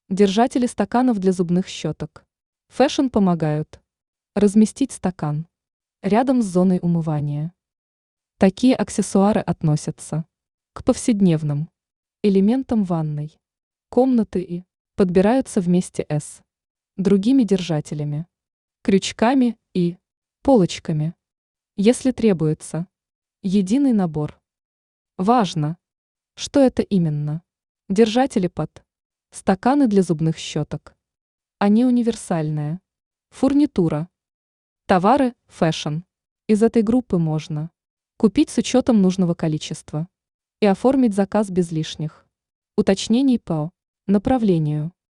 Держатели стаканов для зубных щеток. Фэшн помогают. Разместить стакан рядом с зоной умывания. Такие аксессуары относятся к повседневным элементам ванной, комнаты и подбираются вместе с другими держателями, крючками и полочками, если требуется единый набор. Важно, что это именно. Держатели под стаканы для зубных щеток. Они универсальная фурнитура. Товары фэшн. Из этой группы можно купить с учетом нужного количества и оформить заказ без лишних уточнений по направлению.